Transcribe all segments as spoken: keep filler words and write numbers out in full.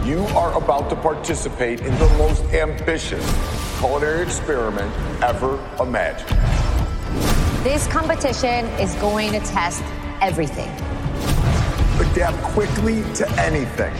You are about to participate in the most ambitious culinary experiment ever imagined. This competition is going to test everything. Adapt quickly to anything.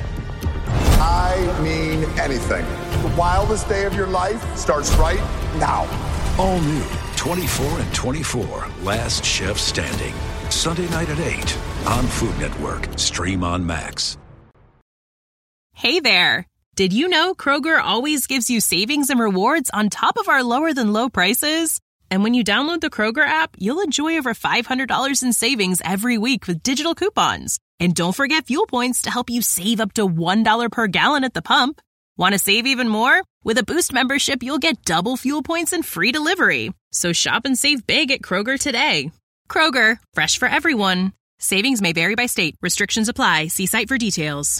I mean anything. The wildest day of your life starts right now. All new twenty-four and twenty-four, Last Chef Standing. Sunday night at eight on Food Network. Stream on Max. Hey there. Did you know Kroger always gives you savings and rewards on top of our lower than low prices? And when you download the Kroger app, you'll enjoy over five hundred dollars in savings every week with digital coupons. And don't forget fuel points to help you save up to one dollar per gallon at the pump. Want to save even more? With a Boost membership, you'll get double fuel points and free delivery. So shop and save big at Kroger today. Kroger, fresh for everyone. Savings may vary by state. Restrictions apply. See site for details.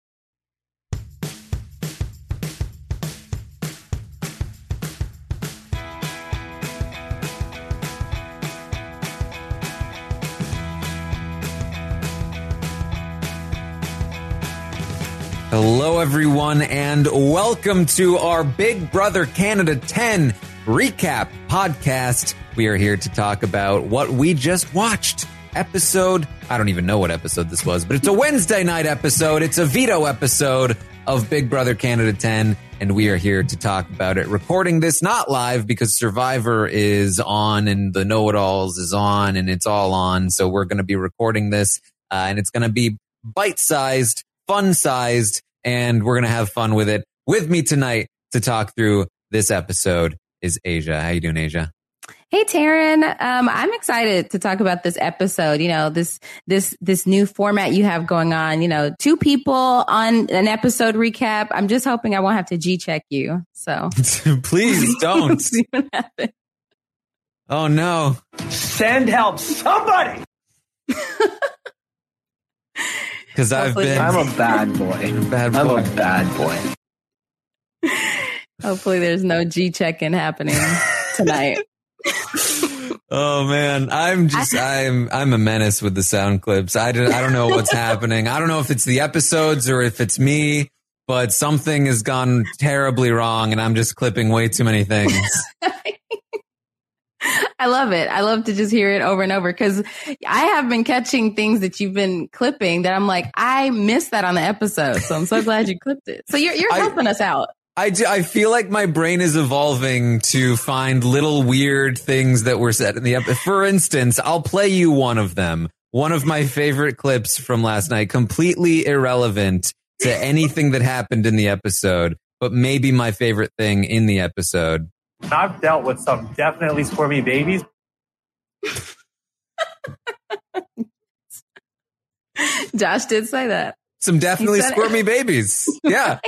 Hello, everyone, and welcome to our Big Brother Canada ten recap podcast. We are here to talk about what we just watched. Episode, I don't even know what episode this was, but it's a Wednesday night episode. It's a veto episode of Big Brother Canada ten, and we are here to talk about it. Recording this not live because Survivor is on and the Know-It-Alls is on and it's all on. So we're going to be recording this, uh, and it's going to be bite-sized, fun-sized, and we're going to have fun with it. With me tonight to talk through this episode is Asia. How you doing, Asia? Hey, Taryn. Um, I'm excited to talk about this episode. You know, this this this new format you have going on. You know, two people on an episode recap. I'm just hoping I won't have to G-check you. So please don't. Oh, no. Send help, somebody. Because I've been... I'm a bad boy. Bad boy. I'm a bad boy. Hopefully there's no G-checking happening tonight. Oh, man. I'm just... I'm I'm a menace with the sound clips. I don't, I don't know what's happening. I don't know if it's the episodes or if it's me, but something has gone terribly wrong, and I'm just clipping way too many things. I love it. I love to just hear it over and over because I have been catching things that you've been clipping that I'm like, I missed that on the episode. So I'm so glad you clipped it. So you're you're helping I, us out. I do, I feel like my brain is evolving to find little weird things that were said in the episode. For instance, I'll play you one of them. One of my favorite clips from last night, completely irrelevant to anything that happened in the episode, but maybe my favorite thing in the episode. I've dealt with some definitely squirmy babies. Josh did say that. Some definitely squirmy it. babies. Yeah.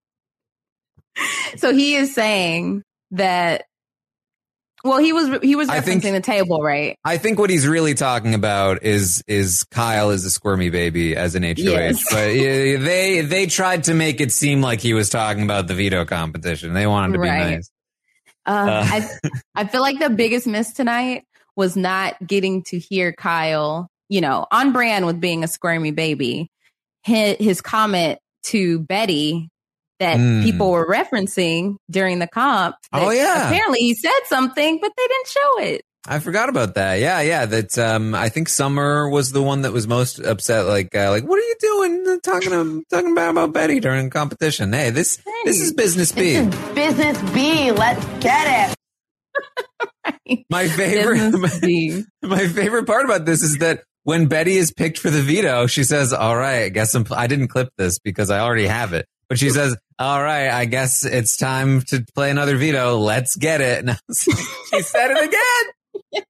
So he is saying that, well, he was he was referencing think, the table, right? I think what he's really talking about is is Kyle is a squirmy baby as an H O H. Yes. But they they tried to make it seem like he was talking about the veto competition. They wanted to right. be nice. Uh, uh. I I feel like the biggest miss tonight was not getting to hear Kyle, you know, on brand with being a squirmy baby. His, his comment to Betty that mm. people were referencing during the comp. Oh, yeah. Apparently he said something, but they didn't show it. I forgot about that. Yeah, yeah. That um, I think Summer was the one that was most upset. Like, uh, like, what are you doing? Talking to, talking about, about Betty during competition. Hey, this hey, this is business B. This is business B. Let's get it. Right. My favorite, my, my favorite part about this is that when Betty is picked for the veto, she says, "All right, I guess I'm, I didn't clip this because I already have it." But she says, "All right, I guess it's time to play another veto. Let's get it." And I was like, she said it again. Yes.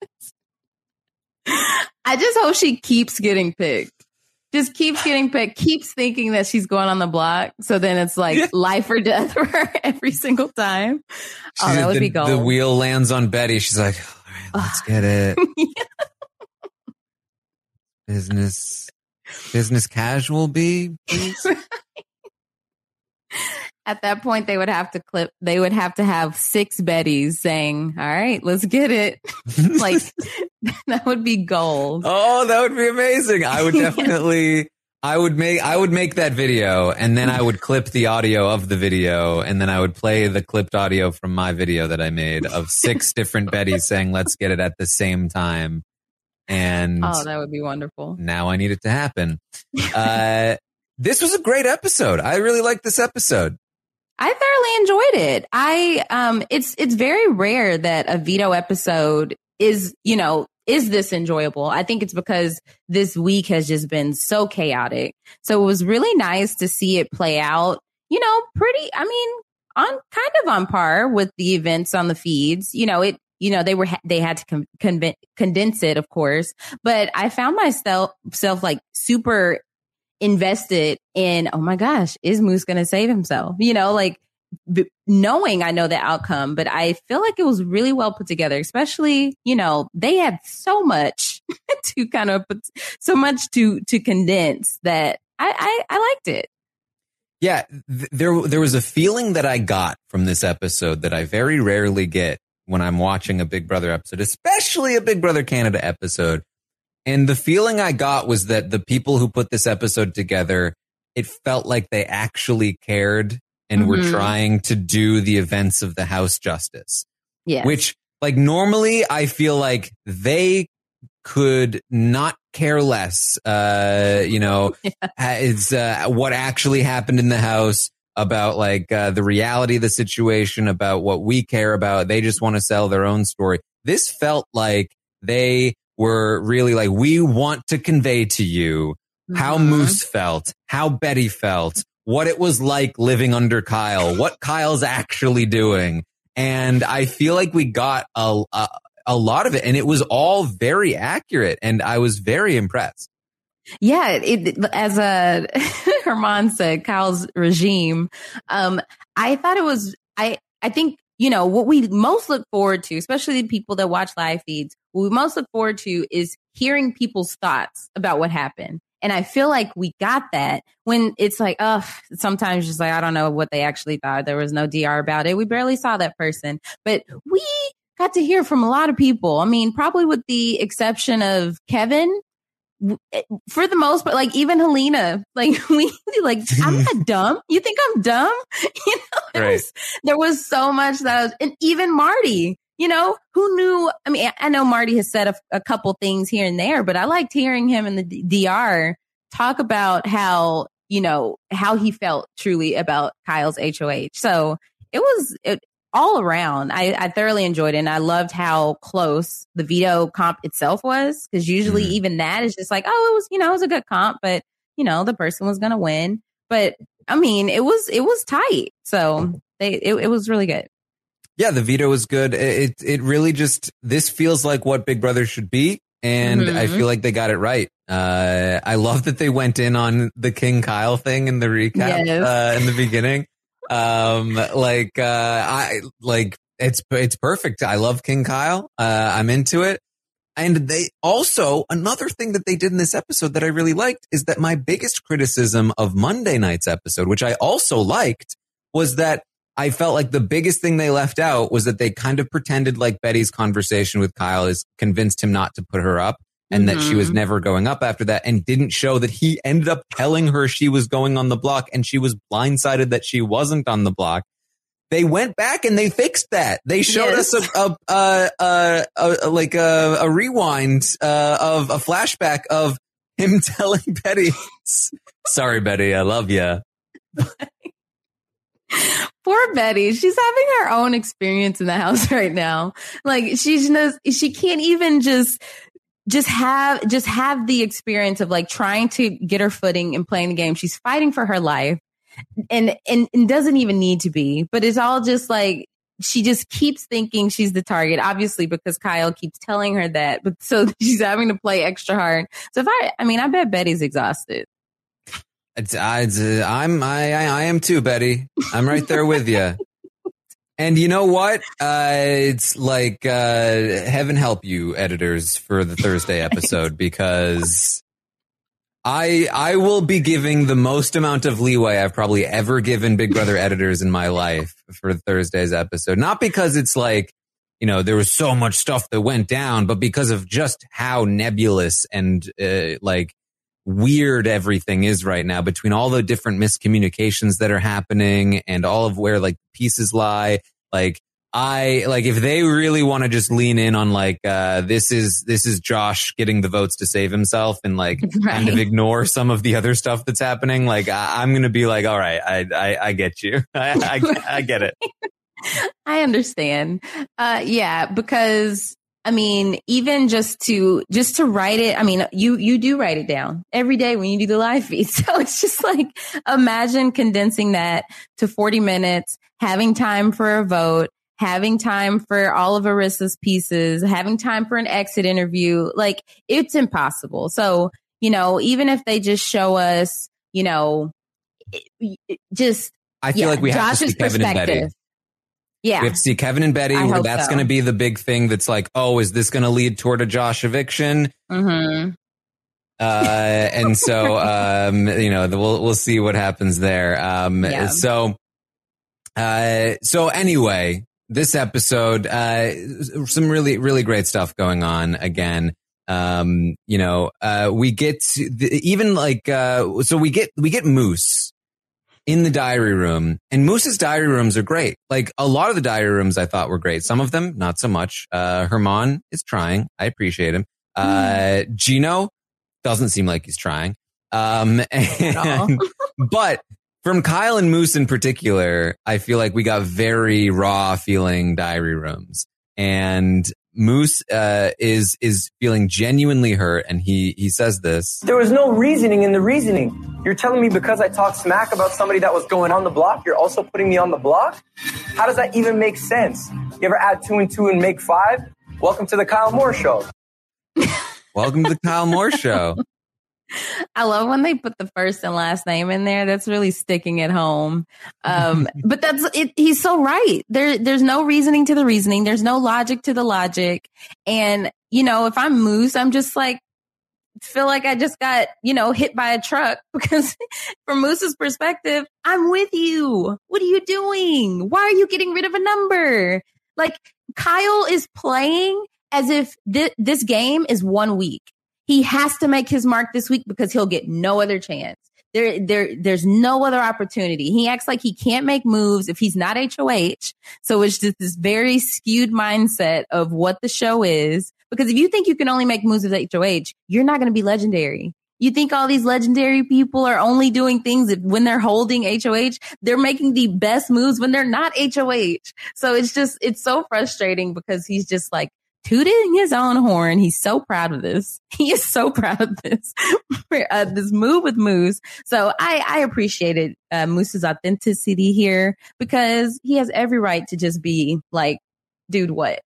I just hope she keeps getting picked. Just keeps getting picked, keeps thinking that she's going on the block. So then it's like yeah. life or death for her every single time. Oh, she, that would the, be gold. The wheel lands on Betty. She's like, all right, let's get it. Yeah. Business, business casual B, please. At that point, they would have to clip, they would have to have six Bettys saying, all right, let's get it. Like, that would be gold. Oh, that would be amazing. I would definitely, I would make I would make that video, and then I would clip the audio of the video, and then I would play the clipped audio from my video that I made of six different Bettys saying, let's get it at the same time. And oh, that would be wonderful. Now I need it to happen. Uh, this was a great episode. I really liked this episode. I thoroughly enjoyed it. I um it's it's very rare that a veto episode is, you know, is this enjoyable. I think it's because this week has just been so chaotic. So it was really nice to see it play out, you know, pretty, I mean, on kind of on par with the events on the feeds. You know, it, you know, they were, they had to con- con- condense it, of course, but I found myself self like super invested in, oh my gosh, is Moose going to save himself? You know, like b- knowing I know the outcome, but I feel like it was really well put together, especially, you know, they had so much to kind of put so much to, to condense that I, I, I liked it. Yeah, th- there, there was a feeling that I got from this episode that I very rarely get when I'm watching a Big Brother episode, especially a Big Brother Canada episode. And the feeling I got was that the people who put this episode together, it felt like they actually cared and mm-hmm. were trying to do the events of the House justice. Yeah. Which, like, normally I feel like they could not care less, uh, you know, yeah. it's uh, what actually happened in the House, about like uh, the reality of the situation, about what we care about. They just want to sell their own story. This felt like they were really like, we want to convey to you mm-hmm. how Moose felt, how Betty felt, what it was like living under Kyle, what Kyle's actually doing. And I feel like we got a, a, a lot of it, and it was all very accurate, and I was very impressed. Yeah, it, as a Herman said, Kyle's regime, um, I thought it was, I, I think, you know, what we most look forward to, especially the people that watch live feeds, what we most look forward to is hearing people's thoughts about what happened. And I feel like we got that when it's like, oh, sometimes just like, I don't know what they actually thought. There was no D R about it. We barely saw that person, but we got to hear from a lot of people. I mean, probably with the exception of Kevin, for the most part, like even Helena, like we like, I'm not dumb. You think I'm dumb? You know, there, right. was, there was so much that I was, and even Marty, you know, who knew? I mean, I know Marty has said a, a couple things here and there, but I liked hearing him in the D R talk about how, you know, how he felt truly about Kyle's H O H. So it was it, all around. I, I thoroughly enjoyed it. And I loved how close the veto comp itself was. Cause usually mm. even that is just like, oh, it was, you know, it was a good comp, but you know, the person was going to win. But I mean, it was, it was tight. So they, it, it was really good. Yeah. The veto was good. It, it really just, this feels like what Big Brother should be. And mm-hmm. I feel like they got it right. Uh, I love that they went in on the King Kyle thing in the recap, yes. uh, in the beginning. Um, like, uh, I, like, it's, it's perfect. I love King Kyle. Uh, I'm into it. And they also, another thing that they did in this episode that I really liked is that my biggest criticism of Monday night's episode, which I also liked, was that I felt like the biggest thing they left out was that they kind of pretended like Betty's conversation with Kyle is convinced him not to put her up. And mm-hmm. that she was never going up after that, and didn't show that he ended up telling her she was going on the block, and she was blindsided that she wasn't on the block. They went back and they fixed that. They showed yes. us a, a, a, a, a like a, a rewind uh, of a flashback of him telling Betty, "Sorry, Betty, I love you." Poor Betty. She's having her own experience in the house right now. Like she's just, she can't even just. Just have, just have the experience of like trying to get her footing and playing the game. She's fighting for her life and, and, and doesn't even need to be, but it's all just like, she just keeps thinking she's the target, obviously, because Kyle keeps telling her that, but so she's having to play extra hard. So if I, I mean, I bet Betty's exhausted. It's, it's, uh, I'm, I, I, I am too, Betty. I'm right there with you. And you know what? Uh, it's like, uh, heaven help you editors for the Thursday episode, because I, I will be giving the most amount of leeway I've probably ever given Big Brother editors in my life for Thursday's episode. Not because it's like, you know, there was so much stuff that went down, but because of just how nebulous and, uh, like weird everything is right now between all the different miscommunications that are happening and all of where like pieces lie. Like I like if they really want to just lean in on like uh this is this is Josh getting the votes to save himself and like right. kind of ignore some of the other stuff that's happening. Like I, I'm gonna be like, all right, I I, I get you, I, I I get it. I understand. Uh, yeah, because. I mean, even just to, just to write it, I mean, you, you do write it down every day when you do the live feed. So it's just like, imagine condensing that to forty minutes, having time for a vote, having time for all of Arissa's pieces, having time for an exit interview. Like it's impossible. So, you know, even if they just show us, you know, just, I feel yeah, like we have Josh's to see Kevin and Betty. Yeah. We have to see Kevin and Betty. I Where hope that's so. going to be the big thing. That's like, oh, is this going to lead toward a Josh eviction? Mm-hmm. Uh, and so, um, you know, we'll, we'll see what happens there. Um, Yeah. so, uh, so anyway, this episode, uh, some really, really great stuff going on again. Um, you know, uh, we get to the, even like, uh, so we get, we get Moose in the diary room, and Moose's diary rooms are great. Like a lot of the diary rooms I thought were great. Some of them, not so much. Uh, Herman is trying. I appreciate him. Uh, mm. Gino doesn't seem like he's trying. Um, and, but from Kyle and Moose in particular, I feel like we got very raw feeling diary rooms, and Moose, uh, is, is feeling genuinely hurt. And he, he says this. There was no reasoning in the reasoning. You're telling me because I talked smack about somebody that was going on the block, you're also putting me on the block? How does that even make sense? You ever add two and two and make five? Welcome to the Kyle Moore Show. Welcome to the Kyle Moore Show. I love when they put the first and last name in there. That's really sticking at home. Um, but that's it. He's so right. There, there's no reasoning to the reasoning. There's no logic to the logic. And, you know, if I'm Moose, I'm just like, feel like I just got, you know, hit by a truck, because from Moose's perspective, I'm with you. What are you doing? Why are you getting rid of a number? Like Kyle is playing as if th- this game is one week. He has to make his mark this week because he'll get no other chance. There, there, there's no other opportunity. He acts like he can't make moves if he's not H O H. So it's just this very skewed mindset of what the show is. Because if you think you can only make moves with H O H, you're not going to be legendary. You think all these legendary people are only doing things if, when they're holding H O H, they're making the best moves when they're not H O H. So it's just, it's so frustrating because he's just like, tooting his own horn. He's so proud of this. He is so proud of this, uh, this move with Moose. So I, I appreciated uh, Moose's authenticity here, because he has every right to just be like, dude, what?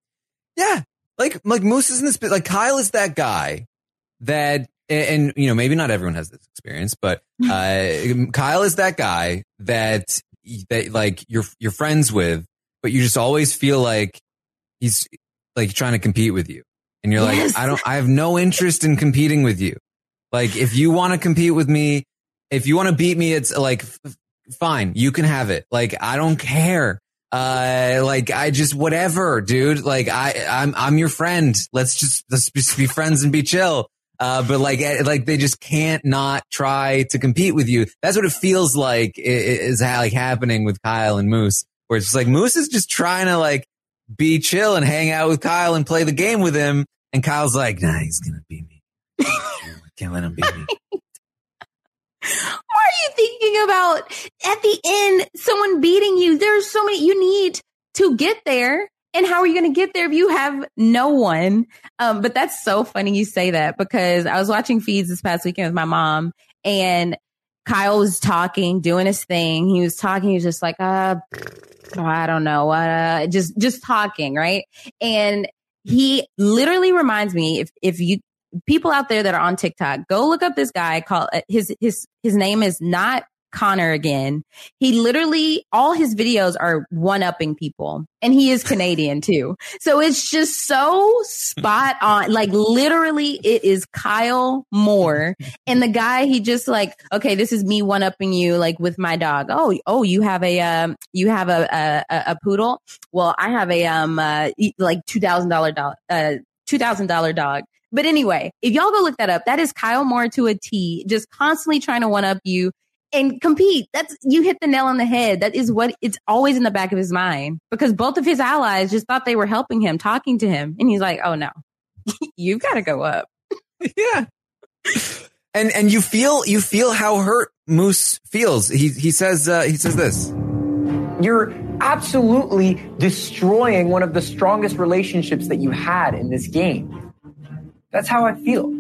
Yeah. Like, like Moose is in this, like Kyle is that guy that, and, and you know, maybe not everyone has this experience, but uh, Kyle is that guy that, that like you're, you're friends with, but you just always feel like he's, like trying to compete with you. And you're yes. like, I don't, I have no interest in competing with you. Like, if you want to compete with me, if you want to beat me, it's like, f- fine, you can have it. Like, I don't care. Uh, like, I just, whatever, dude. Like, I, I'm, I'm your friend. Let's just, let's just be friends and be chill. Uh, but like, like they just can't not try to compete with you. That's what it feels like is like happening with Kyle and Moose, where it's just like Moose is just trying to like, be chill and hang out with Kyle and play the game with him. And Kyle's like, nah, he's going to beat me. I can't let him beat me. What are you thinking about at the end? Someone beating you. There's so many, you need to get there. And how are you going to get there if you have no one? Um, but that's so funny you say that, because I was watching feeds this past weekend with my mom, and Kyle was talking, doing his thing. He was talking. He was just like, uh, oh, I don't know. Uh, just, just talking. Right. And he literally reminds me, if, if you people out there that are on TikTok, go look up this guy called his, his, his name is not Connor again. He literally, all his videos are one-upping people, and he is Canadian too. So it's just so spot on. Like literally it is Kyle Moore, and the guy, he just like, okay, this is me one-upping you, like with my dog. Oh, oh, you have a, um, you have a, a, a poodle. Well, I have a, um, uh, like two thousand dollars, uh, two thousand dollars dog. But anyway, if y'all go look that up, that is Kyle Moore to a T, just constantly trying to one up you and compete. That's, you hit the nail on the head. That is what it's always in the back of his mind, because both of his allies just thought they were helping him, talking to him. And he's like, oh no, you've got to go up. Yeah. And, and you feel, you feel how hurt Moose feels. He, he says, uh, he says this. You're absolutely destroying one of the strongest relationships that you had in this game. That's how I feel.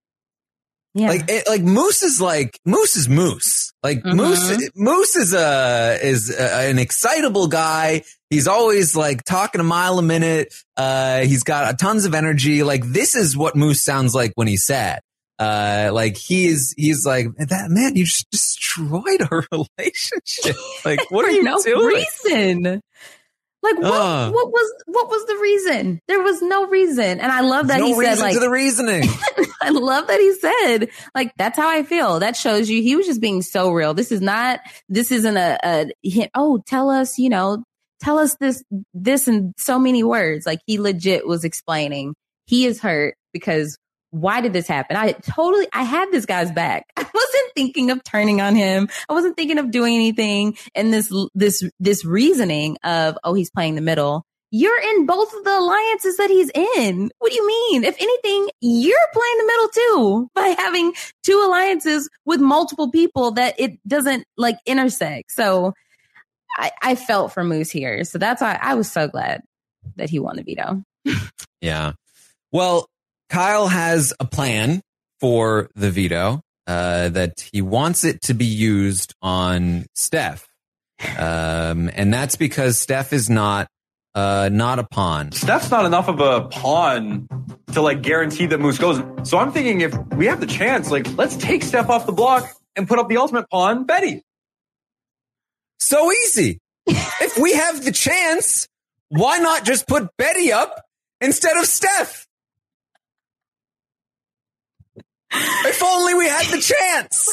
Yeah. Like, it, like Moose is like, Moose is Moose. Like mm-hmm. Moose, Moose is a, is a, an excitable guy. He's always like talking a mile a minute. Uh, he's got tons of energy. Like, this is what Moose sounds like when he's sad. Uh, like he is, he's like, that man, you just destroyed our relationship. Like, what are you no doing? Reason. Like, what, uh, what was, what was the reason? There was no reason. And I love that no he reason said, like, to the reasoning. I love that he said, like, that's how I feel. That shows you he was just being so real. This is not, this isn't a, a oh, tell us, you know, tell us this, this in so many words. Like, he legit was explaining he is hurt because why did this happen? I totally, I had this guy's back. I wasn't thinking of turning on him. I wasn't thinking of doing anything. And this, this, this reasoning of, oh, he's playing the middle. You're in both of the alliances that he's in. What do you mean? If anything, you're playing the middle too by having two alliances with multiple people that it doesn't like intersect. So I, I felt for Moose here. So that's why I was so glad that he won the veto. Yeah. Well, Kyle has a plan for the veto, uh, that he wants it to be used on Steph. Um, and that's because Steph is not, uh, not a pawn. Steph's not enough of a pawn to like guarantee that Moose goes. So I'm thinking if we have the chance, like, let's take Steph off the block and put up the ultimate pawn, Betty. So easy. If we have the chance, why not just put Betty up instead of Steph? If only we had the chance.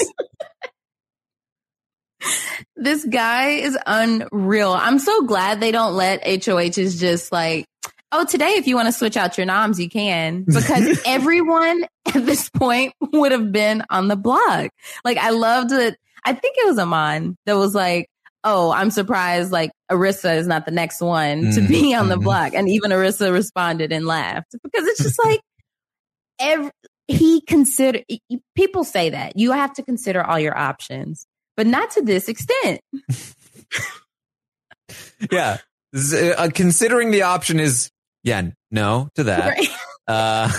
This guy is unreal. I'm so glad they don't let H O Hs just like, oh, today, if you want to switch out your noms, you can. Because everyone at this point would have been on the block. Like, I loved it. I think it was Aman that was like, oh, I'm surprised, like, Arissa is not the next one mm-hmm. to be on the block. And even Arissa responded and laughed. Because it's just like, every, he consider people say that you have to consider all your options, but not to this extent. Yeah. Uh, considering the option is, yeah, no to that. Right. Uh,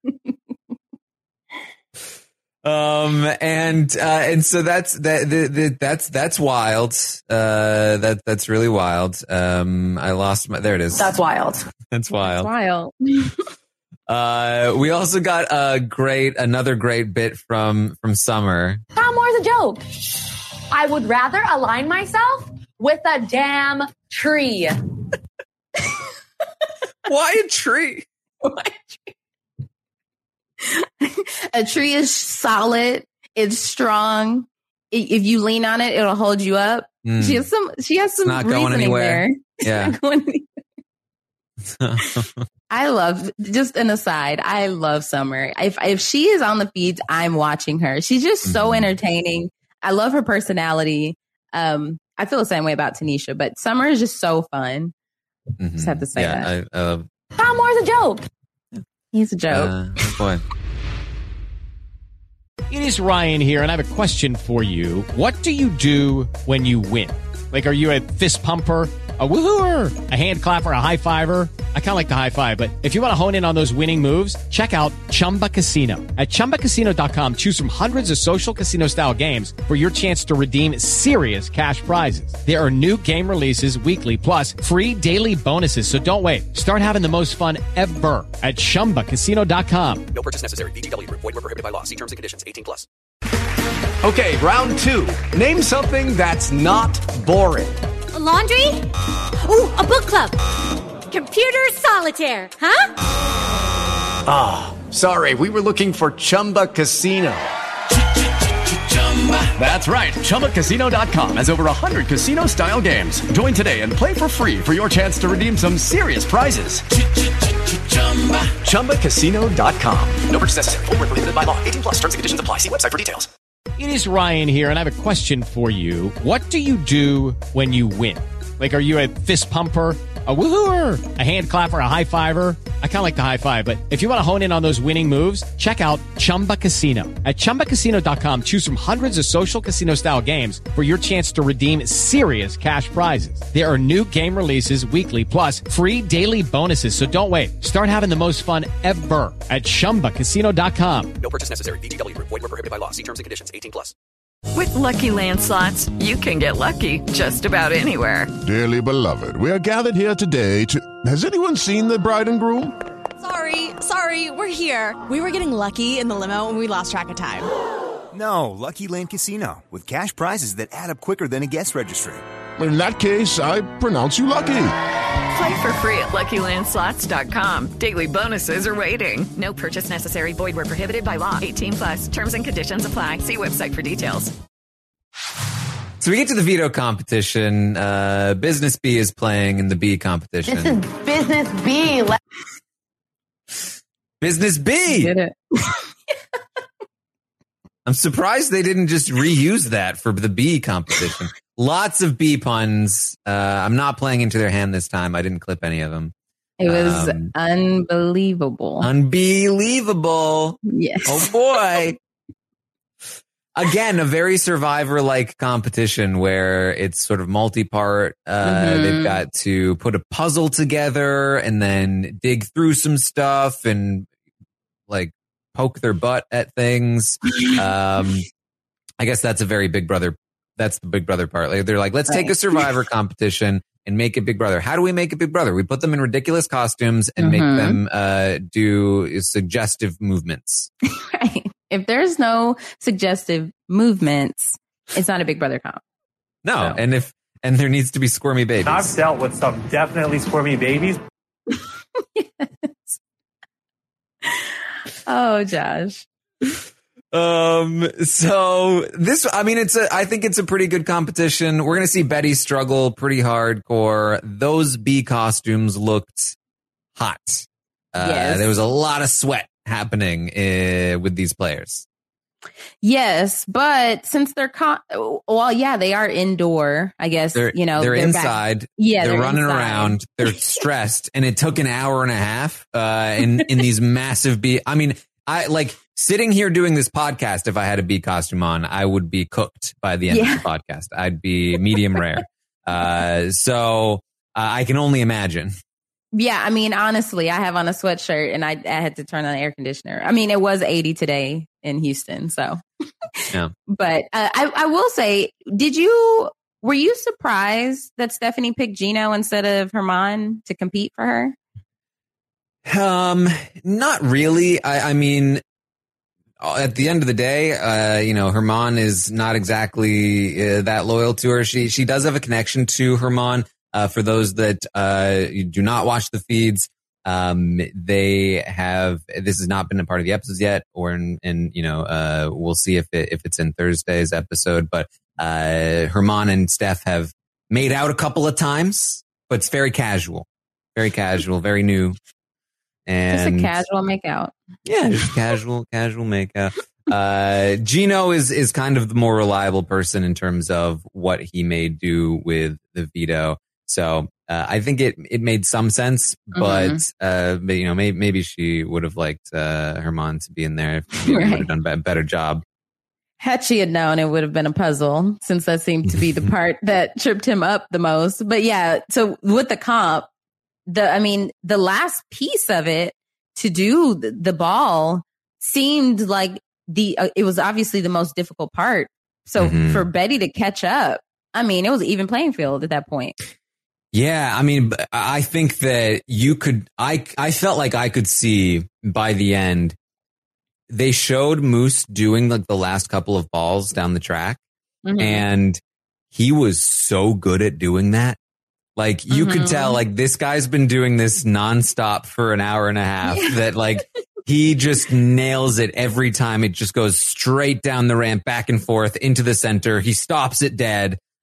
um, and, uh, and so that's, that, the, the, that's, that's wild. Uh, that, that's really wild. Um, I lost my, there it is. That's wild. That's wild. That's wild. Uh, we also got a great, another great bit from, from Summer. Kyle Moore's a joke. I would rather align myself with a damn tree. Why a tree? Why a tree? A tree is solid. It's strong. If you lean on it, it'll hold you up. Mm. She has some, she has some not reasoning going anywhere. there. Yeah. Going anywhere. I love, just an aside, I love Summer. If if she is on the feeds, I'm watching her. She's just mm-hmm. so entertaining. I love her personality. Um, I feel the same way about Tanisha, but Summer is just so fun. Mm-hmm. Just have to say yeah, that. I, uh, Kyle Moore's a joke. He's a joke. Uh, oh boy. It is Ryan here, and I have a question for you. What do you do when you win? Like, are you a fist pumper, a woohooer, a hand clapper, a high fiver? I kind of like the high five, but if you want to hone in on those winning moves, check out Chumba Casino. At chumba casino dot com, choose from hundreds of social casino style games for your chance to redeem serious cash prizes. There are new game releases weekly, plus free daily bonuses. So don't wait. Start having the most fun ever at chumba casino dot com. No purchase necessary. V G W. Void where prohibited by law. See terms and conditions. eighteen plus. Okay, round two. Name something that's not boring. A laundry? Ooh, a book club. Computer solitaire, huh? Ah, oh, sorry. We were looking for Chumba Casino. That's right. chumba casino dot com has over one hundred casino-style games. Join today and play for free for your chance to redeem some serious prizes. chumba casino dot com. No purchase necessary. Void where prohibited by law. eighteen plus terms and conditions apply. See website for details. It is Ryan here, and I have a question for you. What do you do when you win? Like, are you a fist pumper, a woohooer, a hand clapper, a high fiver? I kind of like the high five, but if you want to hone in on those winning moves, check out Chumba Casino. At chumba casino dot com, choose from hundreds of social casino style games for your chance to redeem serious cash prizes. There are new game releases weekly, plus free daily bonuses. So don't wait. Start having the most fun ever at chumba casino dot com. No purchase necessary. V G W. Void where prohibited by law. See terms and conditions. eighteen plus. With Lucky Land Slots, you can get lucky just about anywhere. Dearly beloved, we are gathered here today to... Has anyone seen the bride and groom? Sorry, sorry, we're here. We were getting lucky in the limo and we lost track of time. No, Lucky Land Casino, with cash prizes that add up quicker than a guest registry. In that case, I pronounce you lucky. Play for free at lucky land slots dot com. Daily bonuses are waiting. No purchase necessary. Void where prohibited by law. eighteen plus. Terms and conditions apply. See website for details. So we get to the veto competition. Uh, Business B is playing in the B competition. This is Business B. Let- Business B. Get it. I'm surprised they didn't just reuse that for the B competition. Lots of B puns. Uh, I'm not playing into their hand this time. I didn't clip any of them. It was Um, unbelievable. Unbelievable. Yes. Oh boy. Again, a very Survivor-like competition where it's sort of multi-part. Uh, Mhm. They've got to put a puzzle together and then dig through some stuff and like poke their butt at things. Um, I guess that's a very Big Brother. That's the Big Brother part. Like, they're like, let's take a Survivor competition and make it Big Brother. How do we make it Big Brother? We put them in ridiculous costumes and make Mhm. them uh, do suggestive movements. Right. If there's no suggestive movements, it's not a Big Brother comp. No, and if and there needs to be squirmy babies. I've dealt with some definitely squirmy babies. Oh, Josh. Um, so this, I mean, it's a, I think it's a pretty good competition. We're going to see Betty struggle pretty hardcore. Those B costumes looked hot. Uh, Yes. There was a lot of sweat happening uh, with these players. Yes, but since they're con- well, yeah, they are indoor. I guess They're, you know they're, back- inside. Yeah, they're, they're running inside. around. They're stressed, and it took an hour and a half. Uh, in in these massive B. I mean, I like sitting here doing this podcast. If I had a bee costume on, I would be cooked by the end Yeah. of the podcast. I'd be medium rare. Uh, so uh, I can only imagine. Yeah, I mean, honestly, I have on a sweatshirt and I, I had to turn on the air conditioner. I mean, it was eighty today in Houston, so. Yeah. But uh, I, I will say, did you were you surprised that Stephanie picked Gino instead of Herman to compete for her? Um, not really. I, I mean, at the end of the day, uh, you know, Herman is not exactly uh, that loyal to her. She she does have a connection to Herman. Uh, for those that uh, do not watch the feeds, um, they have. This has not been a part of the episodes yet, or in, in you know, uh, we'll see if it, if it's in Thursday's episode. But uh, Herman and Steph have made out a couple of times, but it's very casual, very casual, very new. And Just a casual makeout. yeah, just casual, casual makeout. Uh, Gino is, is kind of the more reliable person in terms of what he may do with the veto. So, uh, I think it, it made some sense, but, Mhm. uh, but, you know, maybe, maybe she would have liked, uh, Herman to be in there if he Right. would have done a better job. Had she had known, it would have been a puzzle, since that seemed to be the part that tripped him up the most. But yeah, so with the comp, the I mean, the last piece of it to do the, the ball seemed like the uh, it was obviously the most difficult part. So Mhm. for Betty to catch up, I mean, it was an even playing field at that point. Yeah, I mean, I think that you could, I, I felt like I could see by the end, they showed Moose doing like the last couple of balls down the track, Mhm. and he was so good at doing that. Like you could Mhm. tell, like this guy's been doing this nonstop for an hour and a half, that like he just nails it every time. It just goes straight down the ramp, back and forth into the center. He stops it dead.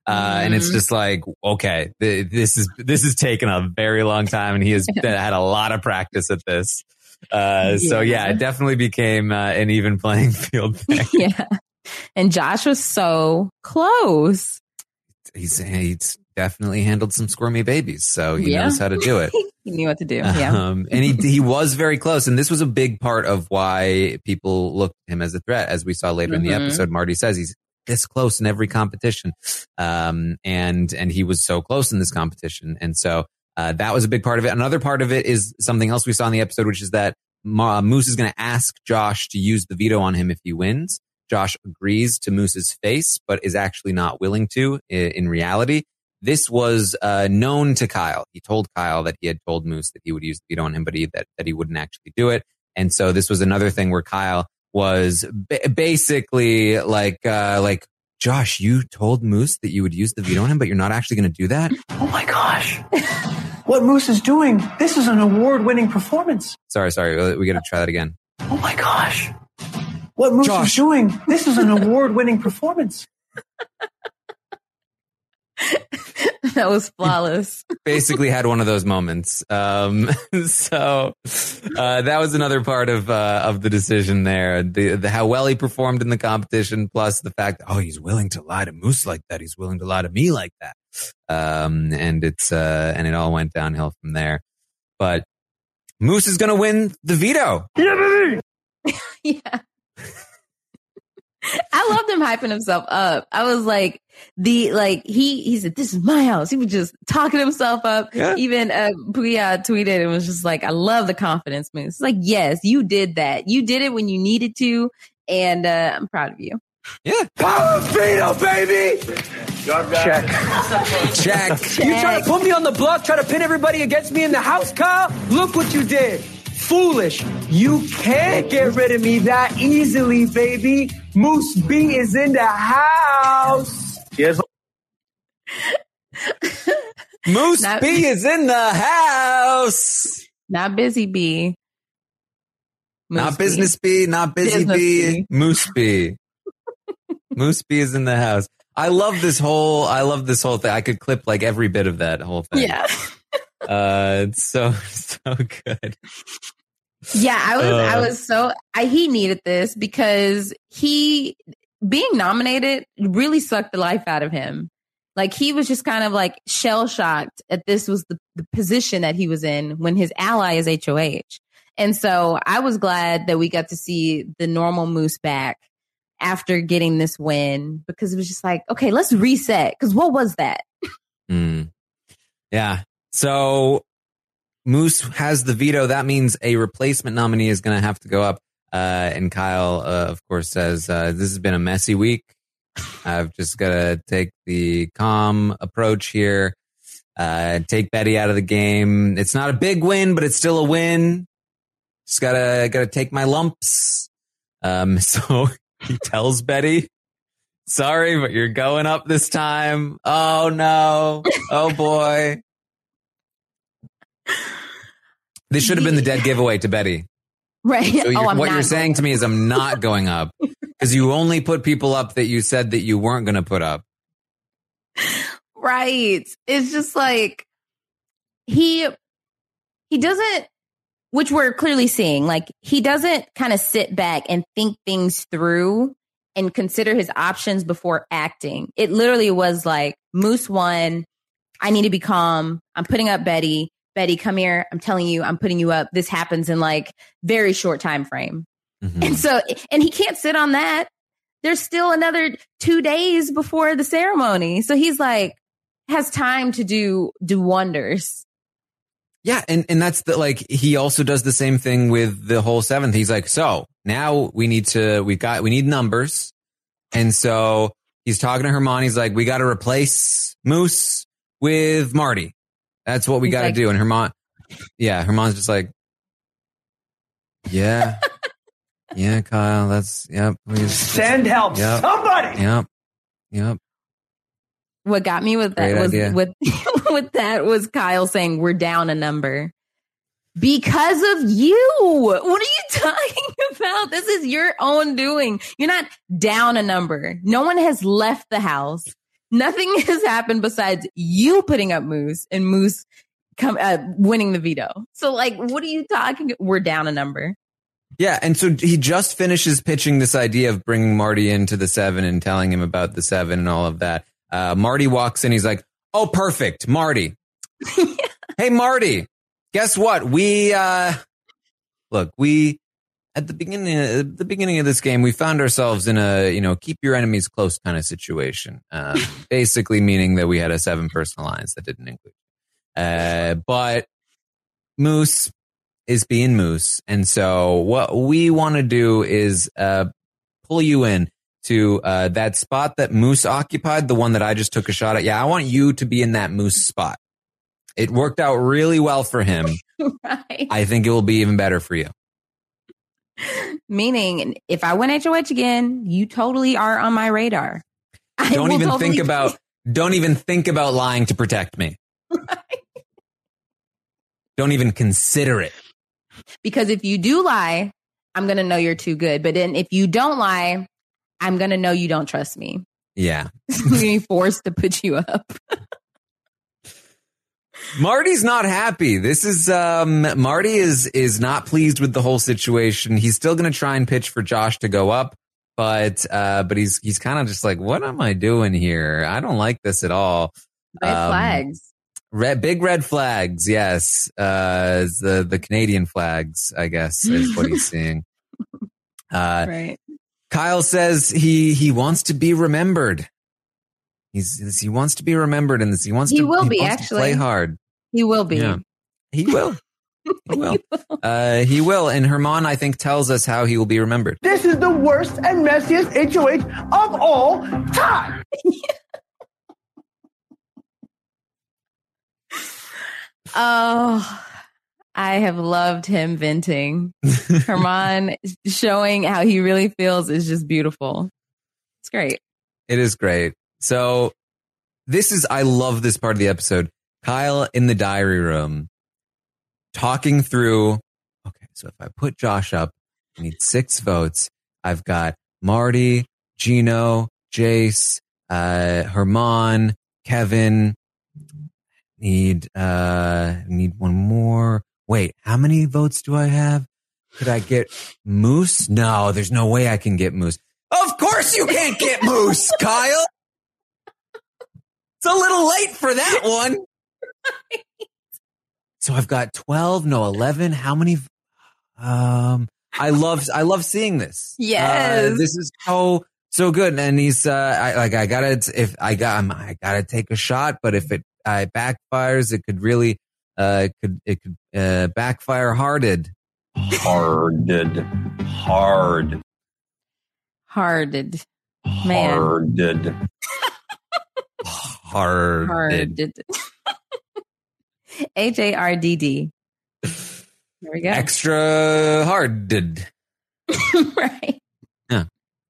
Uh, and it's just like, okay, th- this is this is taking a very long time, and he has had a lot of practice at this. Uh, yeah. So yeah, it definitely became uh, an even playing field there. Yeah, and Josh was so close. He's he's definitely handled some squirmy babies, so he yeah. knows how to do it. He knew what to do. Yeah, um, and he he was very close, and this was a big part of why people looked at him as a threat, as we saw later mm-hmm. in the episode. Marty says he's this close in every competition. Um, and, and he was so close in this competition. And so, uh, that was a big part of it. Another part of it is something else we saw in the episode, which is that uh, Moose is going to ask Josh to use the veto on him if he wins. Josh agrees to Moose's face, but is actually not willing to in, in reality. This was, uh, known to Kyle. He told Kyle that he had told Moose that he would use the veto on him, but he, that, that he wouldn't actually do it. And so this was another thing where Kyle was ba- basically like, uh, like, Josh, you told Moose that you would use the veto on him, but you're not actually going to do that? Oh my gosh. What Moose is doing, this is an award-winning performance. Sorry, sorry. We got to try that again. Oh my gosh. What Moose Josh. is doing, this is an award-winning performance. That was flawless. Basically had one of those moments. Um, so, uh, that was another part of, uh, of the decision there. The, the, how well he performed in the competition, plus the fact that, oh, he's willing to lie to Moose like that. He's willing to lie to me like that. Um, and it's, uh, and it all went downhill from there. But Moose is going to win the veto. Yeah, baby. Yeah. I loved him hyping himself up. I was like, the, like, he, he said, this is my house. He was just talking himself up. Yeah. Even, uh, Puya tweeted and was just like, I love the confidence moves. It's like, yes, you did that. You did it when you needed to. And, uh, I'm proud of you. Yeah. Power veto, baby. Check. Check. Check. You try to put me on the block, try to pin everybody against me in the house, Kyle? Look what you did. Foolish. You can't get rid of me that easily, baby. Moose B is in the house. Yes. Moose not, B is in the house. Not busy B. Moose not B. business B, not busy business B. B. Moose B. Moose B is in the house. I love this whole, I love this whole thing. I could clip like every bit of that whole thing. Yeah. uh, it's so, so good. Yeah, I was, uh, I was so, I, he needed this because he, being nominated really sucked the life out of him. Like he was just kind of like shell shocked at this was the, the position that he was in when his ally is H O H. And so I was glad that we got to see the normal Moose back after getting this win because it was just like, okay, let's reset. Because what was that? Mm. Yeah. So Moose has the veto. That means a replacement nominee is going to have to go up. Uh, and Kyle, uh, of course, says, uh, this has been a messy week. I've just got to take the calm approach here. Uh, take Betty out of the game. It's not a big win, but it's still a win. Just gotta, gotta take my lumps. Um, so he tells Betty, sorry, but you're going up this time. Oh no. Oh boy. This should have been the dead giveaway to Betty. Right. So you're, oh, I'm what not you're saying to me is I'm not going up because you only put people up that you said that you weren't going to put up. Right. It's just like he, he doesn't, which we're clearly seeing, like he doesn't kind of sit back and think things through and consider his options before acting. It literally was like Moose won. I need to be calm. I'm putting up Betty. Betty, come here. I'm telling you, I'm putting you up. This happens in like very short time frame. Mm-hmm. And so, and he can't sit on that. There's still another two days before the ceremony. So he's like, has time to do, do wonders. Yeah. And, and that's the, like, he also does the same thing with the whole seventh. He's like, so now we need to, we got, we need numbers. And so he's talking to Hermione. He's like, we got to replace Moose with Marty. That's what we got to like, do. And Hermione, yeah, Hermione's just like, yeah, yeah, Kyle, that's, yep. Please. Send help, yep, somebody. Yep, yep. What got me with that Great was idea. with with that was Kyle saying we're down a number because of you. What are you talking about? This is your own doing. You're not down a number. No one has left the house. Nothing has happened besides you putting up Moose and Moose come uh, winning the veto. So, like, what are you talking? We're down a number. Yeah, and so he just finishes pitching this idea of bringing Marty into the seven and telling him about the seven and all of that. Uh, Marty walks in. He's like, "Oh, perfect, Marty. Hey, Marty, guess what? We uh, look, we at the beginning, at the beginning of this game, we found ourselves in a you know keep your enemies close kind of situation. Uh, basically, meaning that we had a seven-person alliance that didn't include. Uh, but Moose is being Moose. And so what we want to do is, uh, pull you in to, uh, that spot that Moose occupied, the one that I just took a shot at. Yeah. I want you to be in that Moose spot. It worked out really well for him. Right. I think it will be even better for you. Meaning if I win H O H again, you totally are on my radar. I Don't even totally think about, don't even think about lying to protect me. Don't even consider it. Because if you do lie, I'm going to know you're too good. But then if you don't lie, I'm going to know you don't trust me. Yeah. I'm going to be forced to put you up. Marty's not happy. This is, um, Marty is, is not pleased with the whole situation. He's still going to try and pitch for Josh to go up. But, uh, but he's, he's kind of just like, what am I doing here? I don't like this at all. Red um, flags. Red, big red flags, yes. Uh, the the Canadian flags, I guess, is what he's seeing. Uh, right. Kyle says he he wants to be remembered. He's he wants to be remembered in this. He wants He to. will he be wants actually to play hard. He will be. Yeah. He will. He will. Uh, he will. And Herman, I think, tells us how he will be remembered. This is the worst and messiest H O H of all time. Oh, I have loved him venting. Herman showing how he really feels is just beautiful. It's great. It is great. So this is, I love this part of the episode. Kyle in the diary room talking through, okay, so if I put Josh up, I need six votes. I've got Marty, Gino, Jace, uh, Herman, Kevin. Need, uh, need one more. Wait, how many votes do I have? Could I get Moose? No, there's no way I can get Moose. Of course you can't get Moose, Kyle. It's a little late for that one. So I've got twelve, no, eleven. How many? Um, I love, I love seeing this. Yes. Uh, this is so, so good. And he's, uh, I, like, I gotta, if I got, I'm, I gotta take a shot, but if it, uh, backfires, it could really, uh, it could, it could, uh, backfire harded. Harded. Hard. Harded. Man. Harded. Harded. Harded. H A R D D. There we go. Extra harded. Right. Yeah.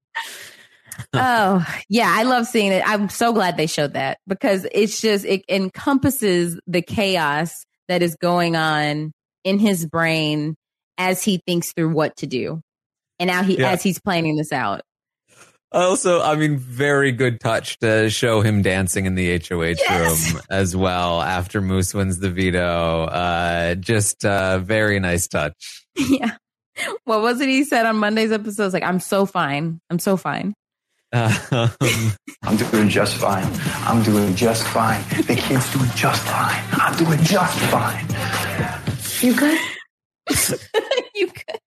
Oh, yeah. I love seeing it. I'm so glad they showed that because it's just, it encompasses the chaos that is going on in his brain as he thinks through what to do and now he, Yeah. as he's planning this out. Also, I mean, very good touch to show him dancing in the H O H Yes. room as well after Moose wins the veto. Uh, just uh, very nice touch. Yeah. What was it he said on Monday's episode? It's like, I'm so fine. I'm so fine. Um, I'm doing just fine. I'm doing just fine. The kid's doing just fine. I'm doing just fine. You good? You good?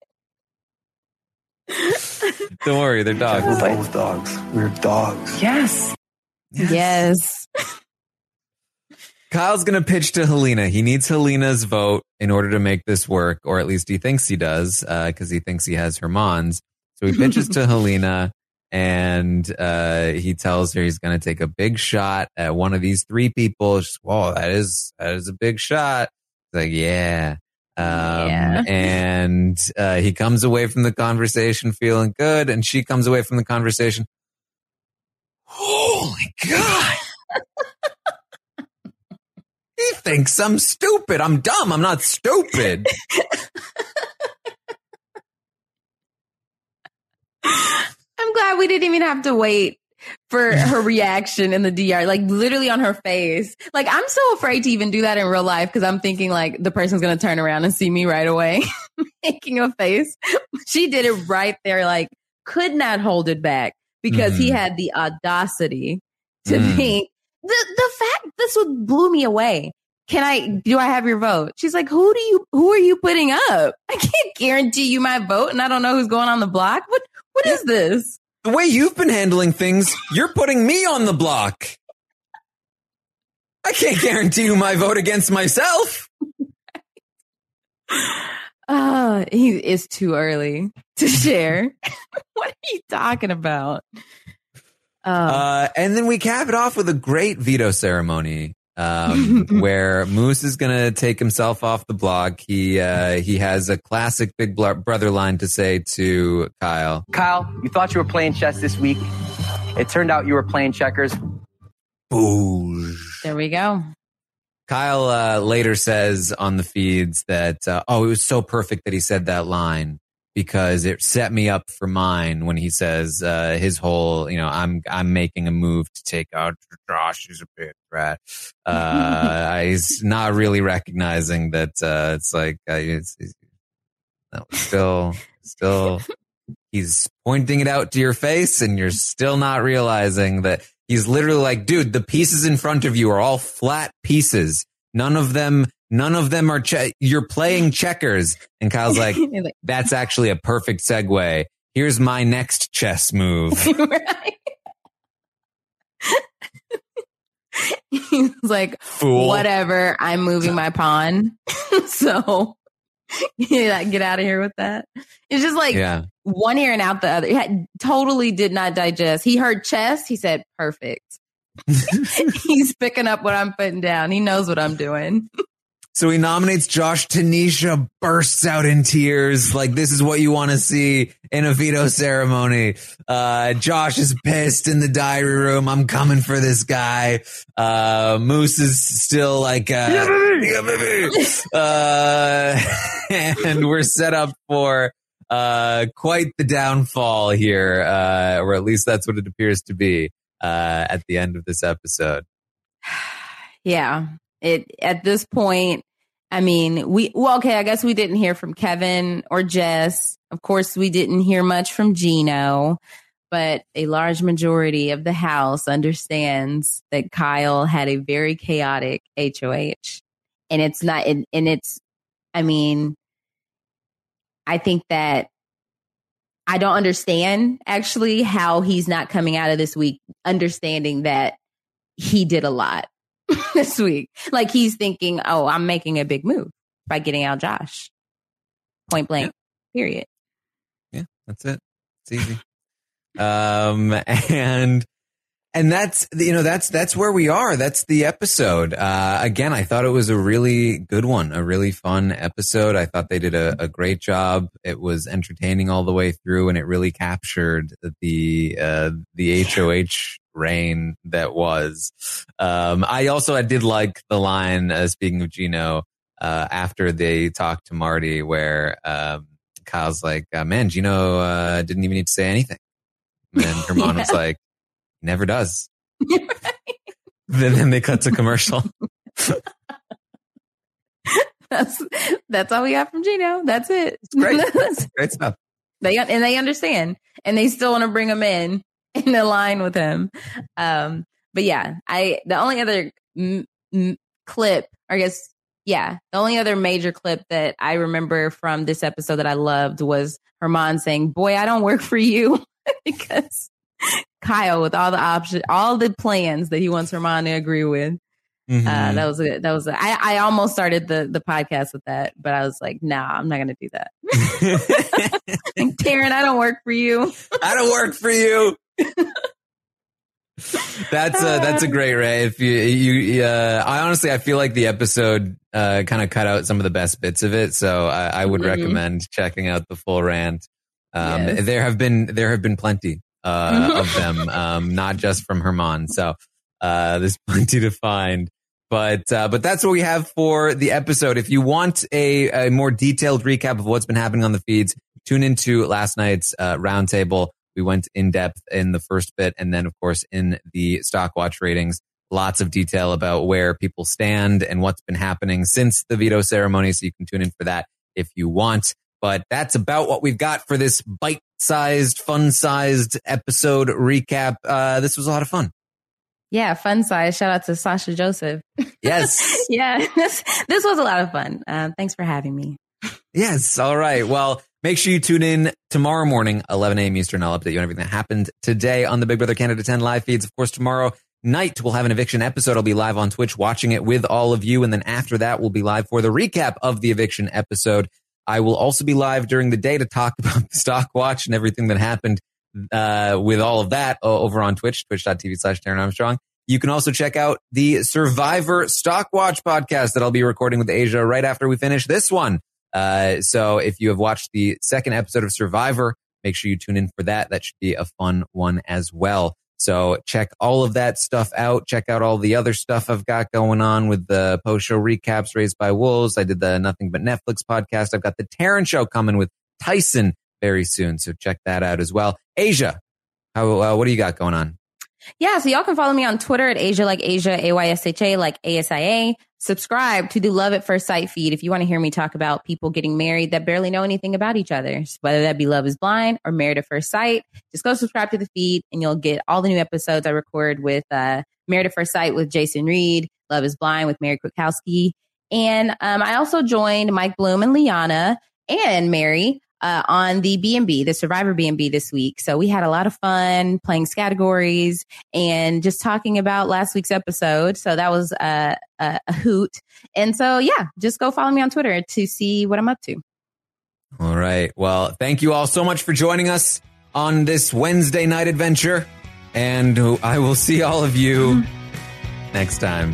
don't worry, they're dogs. We're both dogs. We're dogs. Yes. Yes. Kyle's going to pitch to Helena. He needs Helena's vote in order to make this work, or at least he thinks he does, because uh, he thinks he has Herman's. So he pitches to Helena, and uh, he tells her he's going to take a big shot at one of these three people. She's, whoa, that is that is a big shot. He's like, yeah. Um, Yeah. And uh, he comes away from the conversation feeling good, and she comes away from the conversation. Holy God. He thinks I'm stupid. I'm dumb. I'm not stupid. I'm glad we didn't even have to wait for her reaction in the D R, like literally on her face. Like, I'm so afraid to even do that in real life because I'm thinking like the person's going to turn around and see me right away making a face. She did it right there, like could not hold it back because mm-hmm. he had the audacity to mm. think the, the fact this would blew me away. Can I, do I have your vote? She's like, who do you, who are you putting up? I can't guarantee you my vote and I don't know who's going on the block. What, what is this? The way you've been handling things, you're putting me on the block. I can't guarantee you my vote against myself. Uh, he is too early to share. What are you talking about? Uh, uh, and then we cap it off with a great veto ceremony. Um, where Moose is going to take himself off the block. He, uh, he has a classic big brother line to say to Kyle. Kyle, you thought you were playing chess this week. It turned out you were playing checkers. Boosh. There we go. Kyle, uh, later says on the feeds that, uh, oh, it was so perfect that he said that line because it set me up for mine when he says, uh, his whole, you know, I'm, I'm making a move to take out Josh. He's a big rat. Uh, he's not really recognizing that, uh, it's like, uh, it's, it's no, still, still, he's pointing it out to your face and you're still not realizing that he's literally like, dude, the pieces in front of you are all flat pieces. None of them, none of them are, che- you're playing checkers. And Kyle's like, that's actually a perfect segue. Here's my next chess move. Right. He's like, Fool. Whatever, I'm moving my pawn. So yeah, get out of here with that. It's just like yeah. one ear and out the other. He had, totally did not digest. He heard chess. He said, perfect. He's picking up what I'm putting down. He knows what I'm doing. So he nominates Josh. Tanisha bursts out in tears. Like, this is what you want to see in a veto ceremony. Uh, Josh is pissed in the diary room. I'm coming for this guy. Uh, Moose is still like, uh, yeah, baby. uh, and we're set up for, uh, quite the downfall here. Uh, or at least that's what it appears to be, uh, at the end of this episode. Yeah. It, at this point, I mean, we, well, okay, I guess we didn't hear from Kevin or Jess. Of course, we didn't hear much from Gino, but a large majority of the house understands that Kyle had a very chaotic H O H. And it's not, and, and it's, I mean, I think that I don't understand actually how he's not coming out of this week understanding that he did a lot this week. Like he's thinking, oh, I'm making a big move by getting out Josh. Point blank, yeah. Period. Yeah, that's it. It's easy. um, and, and that's, you know, that's, that's where we are. That's the episode. Uh, again, I thought it was a really good one, a really fun episode. I thought they did a, a great job. It was entertaining all the way through and it really captured the, uh, the H O H reign that was. Um, I also, I did like the line, uh, speaking of Gino, uh, after they talked to Marty where, um, Kyle's like, uh, man, Gino, uh, didn't even need to say anything. And Herman yeah. was like, never does. Right. then, then they cut to commercial. that's, that's all we got from Gino. That's it. It's great. It's great stuff. They, and they understand and they still want to bring him in. in line with him. Um, but yeah, I, the only other m- m- clip, I guess, yeah, the only other major clip that I remember from this episode that I loved was Herman saying, boy, I don't work for you because Kyle with all the options, all the plans that he wants Herman to agree with. Mm-hmm. Uh, that was a, that was a, I, I almost started the, the podcast with that, but I was like, nah, I'm not going to do that. Taryn, I don't work for you. I don't work for you. that's a, that's a great Ray. If you, you, uh, I honestly, I feel like the episode, uh, kind of cut out some of the best bits of it. So I, I would mm-hmm. recommend checking out the full rant. Um, yes. there have been, there have been plenty, uh, of them, um, not just from Herman. So, uh, there's plenty to find. But, uh, but that's what we have for the episode. If you want a, a more detailed recap of what's been happening on the feeds, tune into last night's, uh, roundtable. We went in depth in the first bit, and then, of course, in the Stock Watch ratings, lots of detail about where people stand and what's been happening since the veto ceremony. So you can tune in for that if you want. But that's about what we've got for this bite-sized, fun-sized episode recap. Uh, this was a lot of fun. Yeah, fun size. Shout out to Sasha Joseph. Yes. yeah, this, this was a lot of fun. Uh, thanks for having me. Yes. All right. Well, make sure you tune in tomorrow morning, eleven a.m. Eastern. I'll update you on everything that happened today on the Big Brother Canada ten live feeds. Of course, tomorrow night we'll have an eviction episode. I'll be live on Twitch watching it with all of you. And then after that, we'll be live for the recap of the eviction episode. I will also be live during the day to talk about the Stock Watch and everything that happened uh, with all of that uh, over on Twitch, twitch.tv slash Darren Armstrong. You can also check out the Survivor Stock Watch podcast that I'll be recording with Asia right after we finish this one. Uh, so if you have watched the second episode of Survivor, make sure you tune in for that. That should be a fun one as well. So check all of that stuff out. Check out all the other stuff I've got going on with the post-show recaps, Raised by Wolves. I did the Nothing But Netflix podcast. I've got the Taryn Show coming with Tyson very soon. So check that out as well. Asia, how, uh, what do you got going on? Yeah, so y'all can follow me on Twitter at Asia like Asia, A Y S H A like A S I A. Subscribe to the Love at First Sight feed if you want to hear me talk about people getting married that barely know anything about each other. So whether that be Love is Blind or Married at First Sight, just go subscribe to the feed and you'll get all the new episodes I record with uh, Married at First Sight with Jason Reed, Love is Blind with Mary Kwiatkowski. And um, I also joined Mike Bloom and Liana and Mary Uh, on the B and B, the Survivor B and B this week. So we had a lot of fun playing categories and just talking about last week's episode. So that was uh, a, a hoot. And so, yeah, just go follow me on Twitter to see what I'm up to. All right. Well, thank you all so much for joining us on this Wednesday night adventure. And I will see all of you mm-hmm. next time.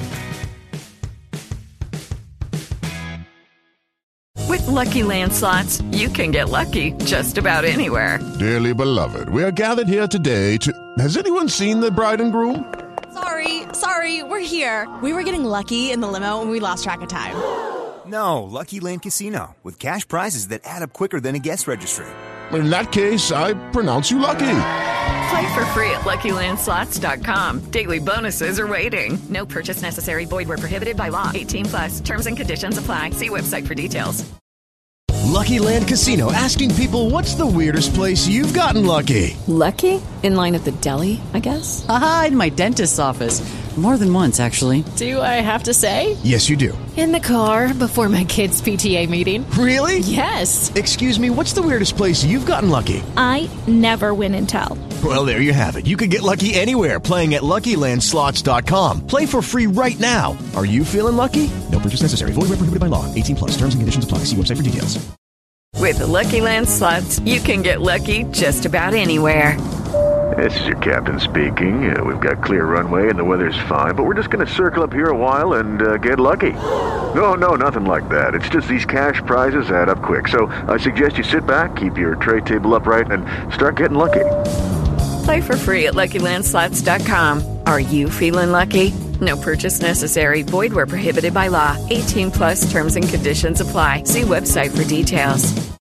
With Lucky Land Slots, you can get lucky just about anywhere. Dearly beloved, we are gathered here today to... Has anyone seen the bride and groom? Sorry, sorry, we're here. We were getting lucky in the limo and we lost track of time. No, Lucky Land Casino, with cash prizes that add up quicker than a guest registry. In that case, I pronounce you lucky. Play for free at Lucky Land Slots dot com. Daily bonuses are waiting. No purchase necessary. Void where prohibited by law. eighteen plus. Terms and conditions apply. See website for details. Lucky Land Casino, asking people, what's the weirdest place you've gotten lucky? Lucky? In line at the deli, I guess? Aha, in my dentist's office. More than once, actually. Do I have to say? Yes, you do. In the car before my kids' P T A meeting. Really? Yes. Excuse me, what's the weirdest place you've gotten lucky? I never win and tell. Well, there you have it. You can get lucky anywhere, playing at Lucky Land Slots dot com. Play for free right now. Are you feeling lucky? No purchase necessary. Void where prohibited by law. eighteen plus. Terms and conditions apply. See website for details. With the Lucky Land Slots, you can get lucky just about anywhere. This is your captain speaking. Uh, we've got clear runway and the weather's fine, but we're just going to circle up here a while and uh, get lucky. No, no, nothing like that. It's just these cash prizes add up quick. So I suggest you sit back, keep your tray table upright, and start getting lucky. Play for free at Lucky Land Slots dot com. Are you feeling lucky? No purchase necessary. Void where prohibited by law. eighteen plus terms and conditions apply. See website for details.